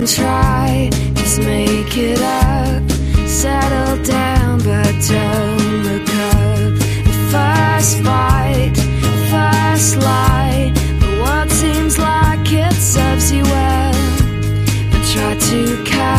Try, just make it up. Settle down, but don't look up. First fight, first lie. The world seems like it serves you well, but try to catch